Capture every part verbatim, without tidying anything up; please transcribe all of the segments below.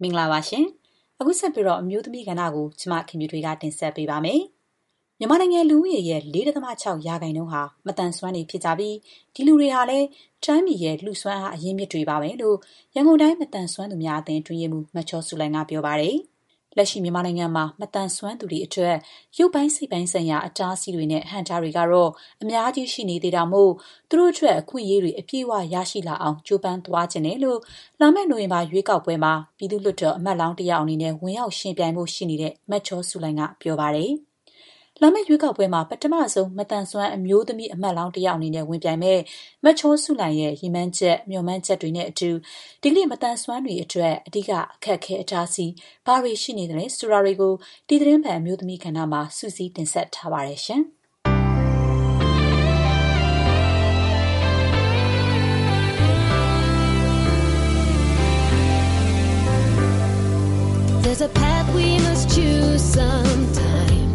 မင်္ဂလာပါရှင်အခုဆက်ပြီးတော့အမျိုးသမီးကဏ္ဍကိုကျမခင်ဗျူတွေကတင်ဆက်ပေးပါမယ်မြန်မာနိုင်ငံလူဦးရေရဲ့ ၄ ဒသမ ၆ ရာခိုင်နှုန်းဟာမတန်ဆွမ်းနေဖြစ်ကြပြီးဒီလူတွေဟာလည်းတိုင်းပြည်ရဲ့လူစွမ်းအားအရင်းမြစ်တွေပါပဲလို့ရန်ကုန်တိုင်းမတန်ဆွမ်းသူများအသင်းတွင်ရမှုမချောစုလိုင်ကပြောပါတယ်လက်ရှိမြန်မာနိုင်ငံမှာမတန်ဆွမ်းသူတွေအတွက်ရုပ်ပိုင်းစိတ်ပိုင်းဆိုင်ရာအတားအဆီးတွေနဲ့ဟန်တာတွေကတော့အများကြီးရှိနေသေးတာမို့သူတို့အတွက်အခွင့်အရေးတွေအပြည့်အဝရရှိလာအောင်ကြိုးပမ်းသွားခြင်းနဲ့လို့လာမယ့်နိုဝင်ဘာရွေးကောက်ပွဲမှာပြည်သူ့လွှတ်တော်အမတ်လောင်းတစ်ယောက်အနေနဲ့ဝင်ရောက်ရှင်ပြိုင်မှုရှိနေတဲ့မချောစုလိုင်ကပြောပါတယ်လာမယ့်ရွေးကောက်ပွဲမှာပထမဆုံးမတန်ဆွမ်းအမျိုးသမီးအမတ်လောင်းတစ်ယောက်အနေနဲ့ဝင်ပြိုင်မဲ့မချောစုလိုင်ရဲ့ရည်မှန်းချက်မျှော်မှန်းချက်တွေနဲ့အတူဒီကနေ့မတန်ဆွမ်းတွေအတွက်အဓိကအခက်အခဲအတားအဆီးဘာတွေရှိနေတယ်လဲဆိုတာတွေကိုဒီသတင်းပန်အမျိုးသမီးခန္ဓာမှာစူးစီးတင်ဆက်ထားပါတယ်ရှင်။ There's a path we must choose sometime.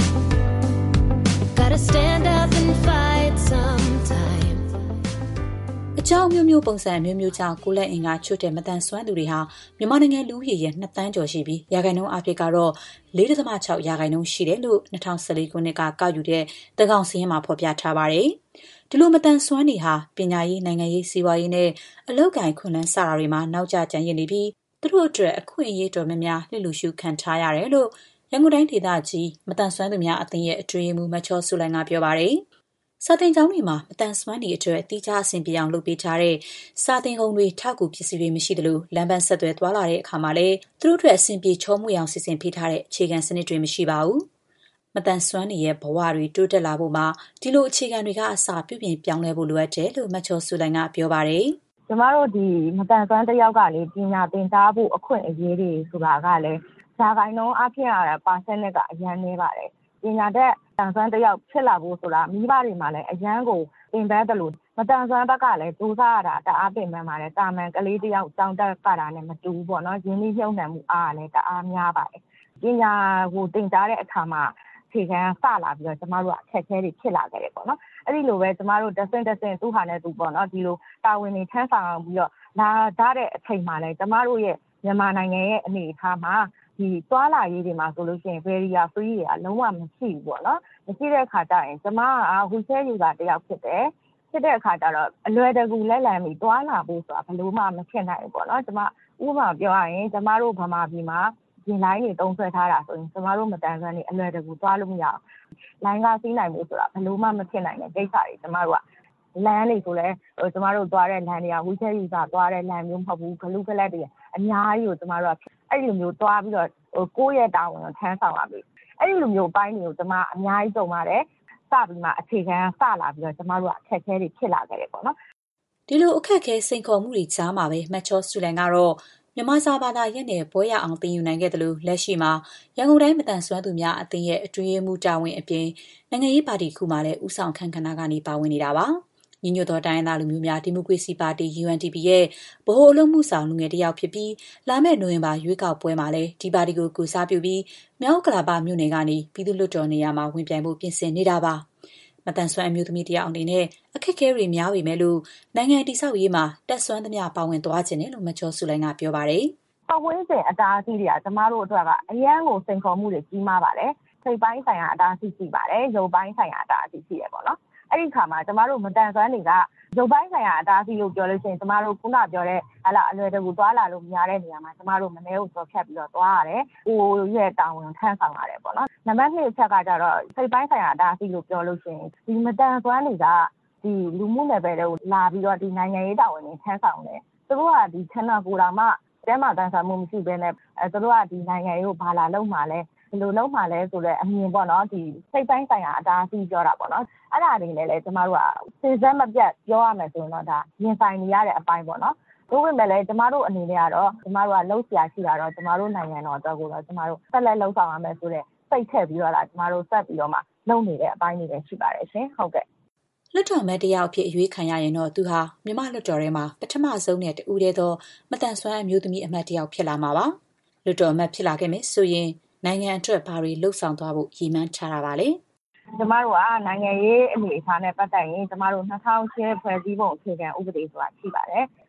Gotta stand up and fight sometime. အကြောင်းမျိုးမျိုးပုံစံမျိုးမျိုးကြောင့်ကိုလက်အင်ကချွတ်တဲ့မတန်ဆွမ်းသူတွေဟာမြန်မာနိုင်ငံလူဦးရေရဲ့နှစ်သန်းကျော်ရှိပြီးရာခိုင်နှုန်းအဖြစ်ကတော့ ၄ ဒသမ ၆ ရာခိုင်နှုန်းရှိတယ်လို့၂၀၁၄ခုနှစ်ကကောက်ယူတဲ့သန်းခေါင်စာရင်းမှာဖော်ပြထားပါတယ်။ဒီလိုမတန်ဆွမ်းတွေဟာပညာရေးနိုင်ငံရေးစီးပွားရေးနဲ့အလုပ်ကိုင်ခွင့်လန်းစတာတွေမှာနောက်ကျကျန်ရစ်နေပြီးသူတို့အတွက်အခွင့်အရေးတော်များများလှစ်လူရှုခံထားရတယ်လို့ရန်ကုန်တိုင်းဒေသကြီးမတန်ဆွမ်းသူများအသင်းရဲ့အတွင်းရေးမှူးမချောစုလိုင်ကပြောပါတယ်။စာသင်ကျောင်းတွေမှာမတန်ဆွမ်းတွေအတွက်အသီးခြားအဆင်ပြေအောင်လုပ်ပေးထားတဲ့စာသင်ကုန်တွေထောက်ကူပစ္စည်းတွေမရှိသလိုလမ်းပန်းဆက်သွယ်သွားလာတဲ့အခါမှာလည်းသူတို့အတွက်အဆင်ပြေချောမွေ့အောင်စီစဉ်ပေးထားတဲ့အခြေခံစနစ်တွေမရှိပါဘူး။မတန်ဆွမ်းတွေရဲ့ဘဝတွေတိုးတက်လာဖို့မှာဒီလိုအခြေခံတွေကအစပြုပြင်ပြောင်းလဲဖို့လိုအပ်တယ်လို့မချောစုလိုင်ကပြောပါတယ်။ကျမတို့ဒီမတန်ဆွမ်းတစ်ယောက်ကလေပညာသင်ကြားဖို့အခွင့်အရေးတွေဆိုတာကလည်းဇာခိုင်နှုန်းအဖြစ်ရတဲ့ percent ကအရန်နေပါတယ်ပညာတတ်တန်ဆွမ်းတစ်ယောက်ဖြစ်လာဖို့ဆိုတာမိဘတွေမှာလည်းအရန်ကိုသင်ပေးတယ်လို့မတန်ဆွမ်းဘက်ကလည်းစူးစမ်းရတာတအားပင်ပန်းပါတယ်တာမန်ကလေးတစ်ယောက်ကြောင်းတက်ကြတာနဲ့မတူဘူးပေါ့နော်ရင်းနှီးမြှုပ်နှံမှုအားလည်းတအားများပါတယ်ပညာကိုသင်ကြားတဲ့အခါမှာခြေခံစလာပြီးတော့ကျမတို့ကအခက်အခဲတွေဖြစ်လာခဲ့တယ်ပေါ့နော်အဲ့ဒီလိုပဲကျမတို့တဆင့်တဆင့်သူ့ဟာနဲ့သူပေါ့နော်ဒီလိုတာဝန်တွေထမ်းဆောင်ပြီးတော့လာကြတဲ့အချိန်မှာလည်းကျမတို့ရဲ့မြန်မာနိုင်ငံရဲ့အနေအထားမှာဒီသွားလာရေးတွေမှာဆိုလို့ရှိရင် barrier free တွေကလုံးဝမရှိဘူးပေါ့နော်မရှိတဲ့အခါကျရင်ကျမက wheelchair user တယောက်ဖြစ်တယ်ဖြစ်တဲ့အခါကျတော့အလွယ်တကူလက်လံပြီးသွားလာဖို့ဆိုတာဘယ်လိုမှမဖြစ်နိုင်ဘူးပေါ့နော်ကျမဥပမာပြောရရင်ကျမတို့ဗမာပြည်မှာဒီ line တွေတုံးဆွဲထားတာဆိုရင်ကျမတို့မတန်ဆွမ်းနေအလွယ်တကူသွားလို့မရအောင် line ကစီးနိုင်မှုဆိုတာဘယ်လိုမှမဖြစ်နိုင်တဲ့ကိစ္စတွေကျမတို့ကလမ်းတွေဆိုလဲဟိုကျမတို့သွားတဲ့လမ်းတွေက wheelchair user သွားတဲ့လမ်းမျိုးမဟုတ်ဘူးဂလူးကလတ်တွေအများကြီးကိုကျမတို့ကအဲ့ဒီလိုမျိုးသွားပြီးတော့ဟိုကိုယ့်ရဲ့တာဝန်ကိုထမ်းဆောင်ရပြီအဲ့ဒီလိုမျိုးအပိုင်းတွေကိုကျမအများကြီးကြုံပါတယ်စပြီးမှအခြေခံစလာပြီးတော့ကျမတို့ကအခက်အခဲတွေဖြစ်လာခဲ့တယ်ပေါ့နော်ဒီလိုအခက်အခဲစိန်ခေါ်မှုတွေကြားမှာပဲမချောစုလိုင်ကတော့မြန်မာစာဘာသာရပ်နယ်ပွဲရအောင်သင်ယူနိုင်ခဲ့တယ်လို့လက်ရှိမှာရန်ကုန်တိုင်းမတန်ဆွမ်းသူများအသင်းရဲ့အတွင်းရေးမှူးတာဝန်အပြင်နိုင်ငံရေးပါတီခုမှလည်းဦးဆောင်ခန့်ခဏကနေပါဝင်နေတာပါညီညွတ်သောတိုင်းရင်းသားလူမျိုးများဒီမိုကရေစီပါတီ ယူ အန် ဒီ ပီ ရဲ့ဗဟိုအလုပ်မှုဆောင်လူငယ်တစ်ယောက်ဖြစ်ပြီးလာမယ့်နိုဝင်ဘာရွေးကောက်ပွဲမှာလည်းဒီပါတီကိုကူစားပြုပြီးမြောက်ကလာပမြို့နယ်ကနေပြည်သူ့လွှတ်တော်နေရာမှာဝင်ပြိုင်ဖို့ပြင်ဆင်နေတာပါမတန်ဆွမ်းအမျိုးသမီးတစ်ယောက်အနေနဲ့အခက်အခဲတွေများပေမဲ့လို့နိုင်ငံတည်ဆောက်ရေးမှာတက်ဆွမ်းသမျှပါဝင်သွားခြင်းတယ်လို့မချောစုလိုင်ကပြောပါတယ်။ပတ်ဝန်းကျင်အတားအဆီးတွေကကျမတို့အတွက်ကအရန်ကိုစိန်ခေါ်မှုတွေကြီးမားပါတယ်။စိတ်ပိုင်းဆိုင်ရာအတားအဆီးရှိပါတယ်။ရုပ်ပိုင်းဆိုင်ရာအတားအဆီးရှိရပေါ့နော်။အဲ့ဒီခါမှာကျမတို့မတန်ဆွမ်းတွေကရုပ်ပိုင်းဆိုင်ရာအတားအဆီးလို့ပြောလို့ရှိရင်ကျမတို့ခုနပြောတဲ့ဟာလာအလွယ်တကူသွားလာလို့မရတဲ့နေရာမှာကျမတို့မနေဘူးဆိုဖြတ်ပြီးတော့သွားရတယ်။ကိုရဲ့တာဝန်ထမ်းဆောင်ရတယ်ပေါ့နော်။နံပါတ်နှစ်အချက်ကကြတော့စိတ်ပိုင်းဆိုင်ရာအတားအဆီးလို့ပြောလို့ရှိရင်ဒီမတန်ဆွမ်းတွေကဒီလူမှုနယ်ပယ်တွေကိုလာပြီးတော့ဒီနိုင်ငံရေးတာဝန်တွေထမ်းဆောင်တယ်။သူတို့ကဒီခန္ဓာကိုယ်တော်မှတဲမှာတန်ဆာမှုမရှိဘဲနဲ့အဲသူတို့ကဒီနိုင်ငံရေးကိုဘာလာလုံးမှာလဲဘယ်လိုလုံးမှာလဲဆိုတော့အမြင်ပေါ့နော်ဒီစိတ်ပိုင်းဆိုင်ရာအတားအဆီးပြောတာပေါ့နော်အဲ့ဒါတွေနဲ့လည်းကျမတို့ကစိစက်မပြတ်ပြောရမယ်ဆိုရင်တော့ဒါရင်ဆိုင်နေရတဲ့အပိုင်းပေါ့နော်ဒါပေမဲ့လည်းကျမတို့အနေနဲ့ကတော့ကျမတို့ကလှုပ်ရှားရှိတာတော့ကျမတို့နိုင်ငံတော်အတွက်ကိုတော့ကျမတို့ဆက်လက်လှုပ်ဆောင်ရမယ်ဆိုတဲ့စိတ်ထက်ပြီးတော့လာကျမတို့ဆက်ပြီးတော့မှလုပ်နေတဲ့အပိုင်းတွေလည်းရှိပါတယ်ရှင်ဟုတ်ကဲ့လွှတ်တော်မဲတယောက်အဖြစ်အရွေးခံရရင်တော့သူဟာမြမလွှတ်တော်ထဲမှာပထမဆုံးနဲ့တူတဲ့သောမတန်ဆွမ်းအမျိုးသမီးအမတ်တယောက်ဖြစ်လာမှာပါလွှတ်တော်အမတ်ဖြစ်လာခဲ့မယ်ဆိုရင်နိုင်ငံအတွက်ဘာတွေလှုပ်ဆောင်သွားဖို့ရည်မှန်းထားတာပါလဲကျမတို့ကနိုင်ငံရေးအနေအထားနဲ့ပတ်သက်ရင်ကျမတို့၂၀၀၈ဖွဲ့စည်းပုံအခြေခံဥပဒေဆိုတာရှိပါတယ်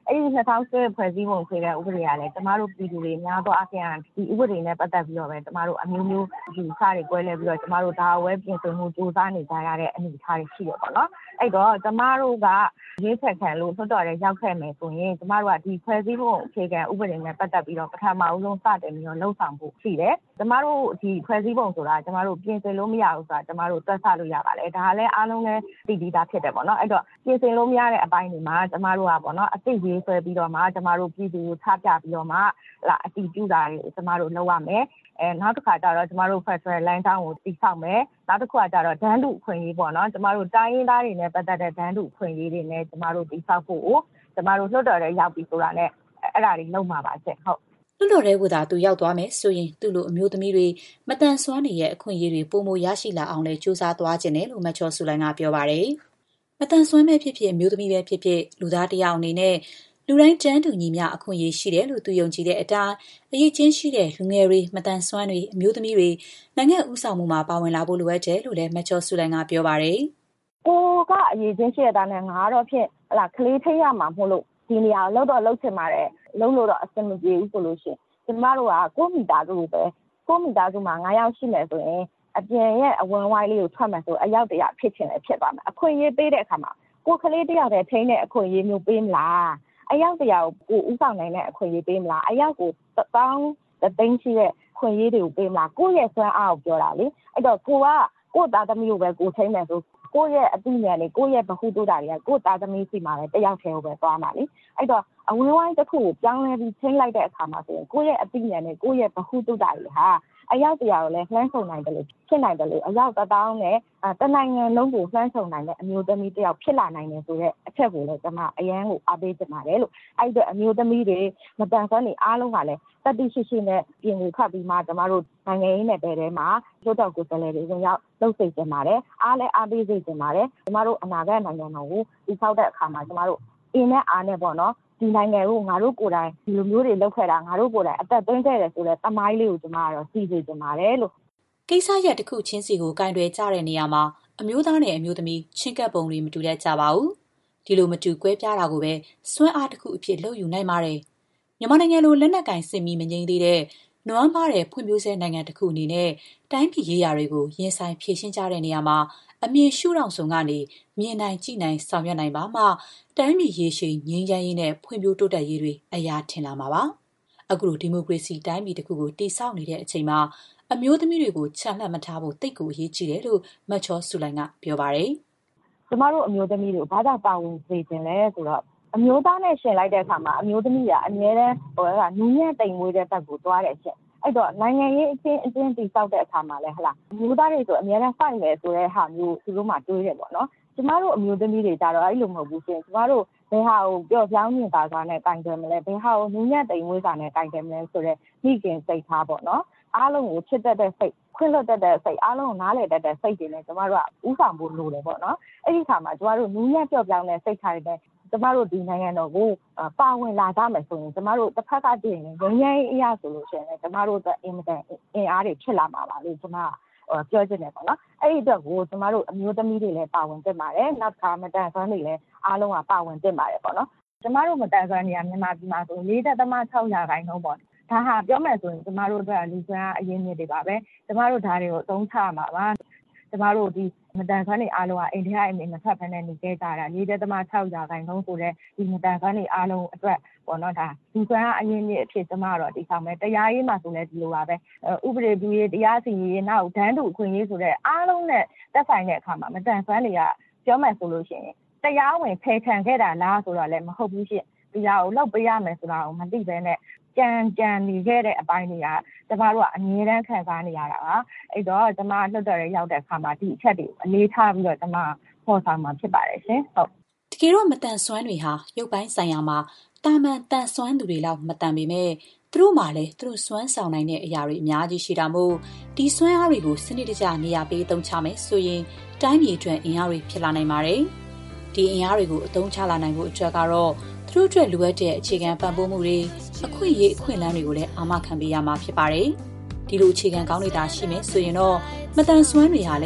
အဲ့ဒီနှစ်ထောင်ဆယ်ဖွဲ့စည်းပုံအခြေခံဥပဒေကလည်းကျမတို့ပြည်သူတွေများသောအားဖြင့်ဒီဥပဒေနဲ့ပတ်သက်ပြီးတော့ပဲကျမတို့အမျိုးမျိုးယူဆတွေကွဲလဲပြီးတော့ကျမတို့ဒါဝဲပြင်ဆင်မှုစူးစမ်းနေကြရတဲ့အနေအထားတွေရှိရပေါ့နော်အဲ့တော့ကျမတို့ကရေးဖက်ခံလို့ထွတ်တော်ရဲရောက်ခဲ့မယ်ဆိုရင်ကျမတို့ကဒီဖွဲ့စည်းပုံအခြေခံဥပဒေနဲ့ပတ်သက်ပြီးတော့ပထမအဆုံးစတင်ပြီးတော့လှုပ်ဆောင်ဖို့ရှိတယ်ကျမတို့ဒီဖွဲ့စည်းပုံဆိုတာကျမတို့ပြင်ဆင်လို့မရဘူးဆိုတာကျမတို့တွက်ဆလို့ရပါတယ်ဒါကလည်းအားလုံးလည်းသိပြီးသားဖြစ်တယ်ပေါ့နော်အဲ့တော့ပြင်ဆင်လို့မရတဲ့အပိုင်းတွေမှာကျမတို့ကပေါ့နော်အသိရေးဆွဲပြီးတော့မှကျမတို့ပြည်သူကိုချပြပြီးတော့မှလာအတီးပြူတာတွေကျမတို့လုပ်ရမယ်အဲနောက်တစ်ခါကျတော့ကျမတို့ Federal Line Town ကိုတည်ဆောက်မယ်နောက်တစ်ခါကျတော့ဒန်းတူခွင့်ရေးပေါ့နော်ကျမတို့တိုင်းရင်းသားတွေနဲ့ပတ်သက်တဲ့ဒန်းတူခွင့်ရေးတွေနဲ့ကျမတို့တည်ဆောက်ဖို့ကျမတို့လွှတ်တော်ထဲရောက်ပြီးဆိုတာနဲ့အဲ့ဒါတွေလုပ်မှာပါချက်ဟုတ်လွှတ်တော်ထဲကသာသူရောက်သွားမယ်ဆိုရင်သူ့လိုအမျိုးသမီးတွေမတန်ဆွမ်းနေရဲ့အခွင့်အရေးတွေပုံမရရှိလာအောင်လဲစူးစမ်းသွားခြင်းတယ်လို့မချော်ဆူလိုင်ကပြောပါတယ်မတန်ဆွမ်းမဲ့ဖြစ်ဖြစ်အမျိုးသမီးပဲဖြစ်ဖြစ်လူသားတစ်ယောက်အနေနဲ့လူတိုင်းတန်းတူညီမျှအခွင့်အရေးရှိတယ်လို့သူယုံကြည်တဲ့အတိုင်းအရေးချင်းရှိတဲ့လူငယ်တွေမတန်ဆွမ်းတွေအမျိုးသမီးတွေနိုင်ငံဥဆောင်မှုမှာပါဝင်လာဖို့လိုအပ်တယ်လို့လည်းမချော်ဆူလိုင်ကပြောပါတယ်ကိုကအရေးချင်းရှိတဲ့နဲ့ငါတော့ဖြစ်ဟလာကလေးထိရမှာမဟုတ်လို့ဒီနေရာလောက်တော့လောက်ချင်ပါတယ်လုံးလို့တော့အဆင်မပြေဘူးဆိုလို့ရှိရင်ကျမတို့ကကိုမိသားစုပဲကိုမိသားစုမှာငါးယောက်ရှိမယ်ဆိုရင်အပြင်ရဲ့အဝင်ဝိုင်းလေးကိုထွက်မယ်ဆိုအယောက်တရာဖြစ်ချင်လည်းဖြစ်ပါမယ်အခွင့်အရေးပေးတဲ့အခါမှာကိုကလေးတယောက်တည်းထိန်းတဲ့အခွင့်အရေးမျိုးပေးမလားအယောက်တရာကိုကိုဥဆောင်နိုင်တဲ့အခွင့်အရေးပေးမလားအယောက်ကိုတောင်းသိန်းရှိတဲ့ခွင့်ရေးတွေကိုပေးမလားကိုယ့်ရဲ့စွမ်းအားကိုပြောတာလေအဲ့တော့ကိုကကိုယ့်သားသမီးကိုပဲကိုထိန်းမယ်ဆိုကိုယ့်ရဲ့အသိဉာဏ်လေးကိုယ့်ရဲ့ဗဟုသုတတွေကကိုယ့်သားသမီးစီမှာပဲတယောက်တည်းကိုပဲသွားမှာလေအဲ့တော့အဝင်းဝိုင်းတစ်ခုကိုပြောင်းလဲပြီးထိန်းလိုက်တဲ့အခါမှာဆိုရင်ကိုယ့်ရဲ့အသိဉာဏ်နဲ့ကိုယ့်ရဲ့ဗဟုသုတတွေဟာအယောက်တရာကိုလည်းလှမ်းဆုံနိုင်တယ်လို့ဖြစ်နိုင်တယ်လို့အယောက်တစ်တောင်းနဲ့တနိုင်ငံလုံးကိုလှမ်းဆုံနိုင်တဲ့အမျိုးသမီးတယောက်ဖြစ်လာနိုင်တယ်ဆိုတော့အချက်ကိုလည်းကျွန်မအရန်ကိုအားပေးချင်ပါတယ်လို့အဲ့ဒီအမျိုးသမီးတွေမတန်ဆွမ်းနေအားလုံးကလည်းတတိရှိရှိနဲ့ပြင်ကိုခတ်ပြီးမှကျွန်တော်တို့နိုင်ငံရေးနယ်ပယ်ထဲမှာလွှတ်တော်ကိုယ်စားလှယ်တွေဝင်ရောက်လှုပ်စေချင်ပါတယ်အားလည်းအားပေးစေချင်ပါတယ်ကျွန်တော်တို့အနာဂတ်နိုင်ငံတော်ကိုတည်ဆောက်တဲ့အခါမှာကျွန်တော်တို့အင်းနဲ့အားနဲ့ပေါ့နော်ဒီနိုင်ငံကိုငါတို့ကိုယ်တိုင်ဒီလိုမျိုးတွေလုပ်ခဲ့တာငါတို့ကိုယ်တိုင်အသက်သွင်းခဲ့တယ်ဆိုတဲ့သမိုင်းလေးကိုကျွန်မကတော့သိစေချင်ပါတယ်လို့ကိစ္စရပ်တစ်ခုချင်းစီကိုကင်တွယ်ကြတဲ့နေရာမှာအမျိုးသားနဲ့အမျိုးသမီးချင်းကပ်ပုံတွေမတူတတ်ကြပါဘူးဒီလိုမတူကွဲပြားတာကိုပဲစွမ်းအားတစ်ခုအဖြစ်လုပ်ယူနိုင်ပါတယ်မြန်မာနိုင်ငံလိုလက်နက်ကင်စစ်မီမငြိမ်းသေးတဲ့နွမ်းပါတဲ့ဖွံ့ဖြိုးဆဲနိုင်ငံတစ်ခုအနေနဲ့တိုင်းပြည်ရေးရာတွေကိုရင်ဆိုင်ဖြေရှင်းကြတဲ့နေရာမှာအမြင်ရှုထောင့်စုံကနေမြင်နိုင်ကြည့်နိုင်ဆောင်ရွက်နိုင်ပါမှတိုင်းပြည်ရေးရှိငြိမ်းချမ်းရေးနဲ့ဖွံ့ဖြိုးတိုးတက်ရေးတွေအရာထင်လာမှာပါအခုလိုဒီမိုကရေစီတိုင်းပြည်တစ်ခုကိုတည်ဆောက်နေတဲ့အချိန်မှာအမျိုးသမီးတွေကိုချန်လှပ်မထားဖို့တိတ်ကိုအရေးကြီးတယ်လို့မချောဆူလိုင်ကပြောပါတယ်ကျမတို့အမျိုးသမီးတွေကိုဘာသာပါဝင်စေချင်လဲဆိုတော့အမျိုးသားနဲ့ရှင်လိုက်တဲ့အခါမှာအမျိုးသမီးကအများနဲ့ဟိုကနူးညံ့တိမ်မွေးတဲ့ဘက်ကိုသွားတယ်ရှင်အဲ့တော့နိုင်ငံရေးအချင်းအချင်းတည်ဆောက်တဲ့အခါမှာလဲဟလာအမျိုးသားတွေဆိုအများနဲ့ဖိုက်မယ်ဆိုတဲ့ဟာမျိုးသူတို့မှတွေးတယ်ပေါ့နော်ကျမတို့အမျိုးသမီးတွေကြတော့အဲ့လိုမဟုတ်ဘူးရှင်ကျမတို့ဘယ်ဟာကိုပျော့ပြောင်းမြင်သာစွာနဲ့တိုင်တယ်မလဲဘယ်ဟာကိုနူးညံ့တိမ်မွေးစွာနဲ့တိုင်တယ်မလဲဆိုတော့မိခင်စိတ်ထားပေါ့နော်အားလုံးကိုချစ်တတ်တဲ့စိတ်ခွင့်လွှတ်တတ်တဲ့စိတ်အားလုံးကိုနားလည်တတ်တဲ့စိတ်တွေနဲ့ကျမတို့ကဥဆောင်ဖို့လိုတယ်ပေါ့နော်အဲ့ဒီခါမှာကျမတို့နူးညံ့ပျော့ပြောင်းတဲ့စိတ်ထားတွေနဲ့ကျမတို့ဒီနိုင်ငံတော်ကိုပါဝင်လာကြမယ်ဆိုရင်ကျမတို့တစ်ဖက်ကတည်းကငြိမ်းချမ်းရေးအရာဆိုလို့ရှိရင်ကျမတို့အင်မတန်အင်အားတွေဖြစ်လာမှာပါလို့ကျမပြောချင်တယ်ပေါ့နော်အဲ့ဒီအတွက်ကိုကျမတို့အမျိုးသမီးတွေလည်းပါဝင်တင်ပါတယ်နောက်ခါမတန်ဆွမ်းတွေလည်းအားလုံးကပါဝင်တင်ပါတယ်ပေါ့နော်ကျမတို့မတန်ဆွမ်းနေရမြန်မာပြည်မှာဆို၄.၆ ရာခိုင်နှုန်းပေါ့ဒါဟာပြောမယ်ဆိုရင်ကျမတို့အတွက်လူစွမ်းအရင်းမြစ်တွေပါပဲကျမတို့ဒါတွေကိုအသုံးချမှာပါကျမတို့ဒီမတန်ဆွမ်းတွေအားလုံးကအိန္ဒိယအမေမထွက်ဖက်နဲ့နေခဲ့ကြတာ၄.၆ ရာခိုင်နှုန်းဆိုတဲ့ဒီမတန်ဆွမ်းတွေအားလုံးအတွက်ပေါ့နော်ဒါလူစွမ်းအရင်းမြစ်အဖြစ်ကျမတို့ဒီဆောင်မယ်တရားရေးမှာဆိုလဲဒီလိုပါပဲဥပဒေပြုရေးတရားစီရင်ရေးနောက်ဒန်းတူအခွင့်အရေးဆိုတဲ့အားလုံးနဲ့သက်ဆိုင်တဲ့အခါမှာမတန်ဆွမ်းတွေကပြောမယ်ဆိုလို့ရှိရင်တရားဝင်ဖယ်ခံခဲ့တာလားဆိုတော့လည်းမဟုတ်ဘူးရှင့်တရားကိုလောက်ပေးရမယ်ဆိုတာကိုမသိဘဲနဲ့ကြံကြံနေခဲ့တဲ့အပိုင်းတွေကကျမတို့ကအမြဲတမ်းခံစားနေရတာပါအဲ့တော့ကျမလွတ်တော်ရရောက်တဲ့အခါမှာဒီအချက်တွေကိုအလေးထားပြီးတော့ကျမဖော်ဆောင်မှာဖြစ်ပါတယ်ရှင်ဟုတ်တကယ်တော့မတန်ဆွမ်းတွေဟာရုပ်ပိုင်းဆိုင်ရာမှာတာမန်တန်ဆွမ်းသူတွေလောက်မတန်ပေမဲ့သူတို့မှလည်းသူတို့စွမ်းဆောင်နိုင်တဲ့အရာတွေအများကြီးရှိတာမို့ဒီစွမ်းအားတွေကိုစနစ်တကျနေရာပေးသုံးချမယ်ဆိုရင်တိုင်းပြည်အတွက်အင်အားတွေဖြစ်လာနိုင်ပါတယ်ဒီအင်အားတွေကိုအသုံးချလာနိုင်ဖို့အတွက်ကတော့သူတို့အတွက်လိုအပ်တဲ့အခြေခံပံ့ပိုးမှုတွေအခွင့်အရေးအခွင့်အလမ်းတွေကိုလည်းအာမခံပေးရမှာဖြစ်ပါတယ်။ဒီလိုအခြေခံကောင်းတွေသာရှိမယ်ဆိုရင်တော့မတန်ဆွမ်းတွေဟာလည်း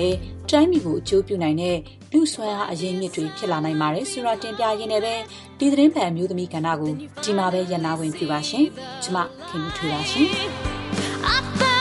တိုင်းပြည်ကိုအကျိုးပြုနိုင်တဲ့လူစွမ်းအားအရင်းမြစ်တွေဖြစ်လာနိုင်ပါတယ်ဆိုတာတင်ပြရင်းနဲ့ပဲဒီသတင်းပန်အမျိုးသမီးကဏ္ဍကိုဒီမှာပဲရပ်နာဝင်ပြပါရှင်။ကျမခင်ဗျထွေးပါရှင်။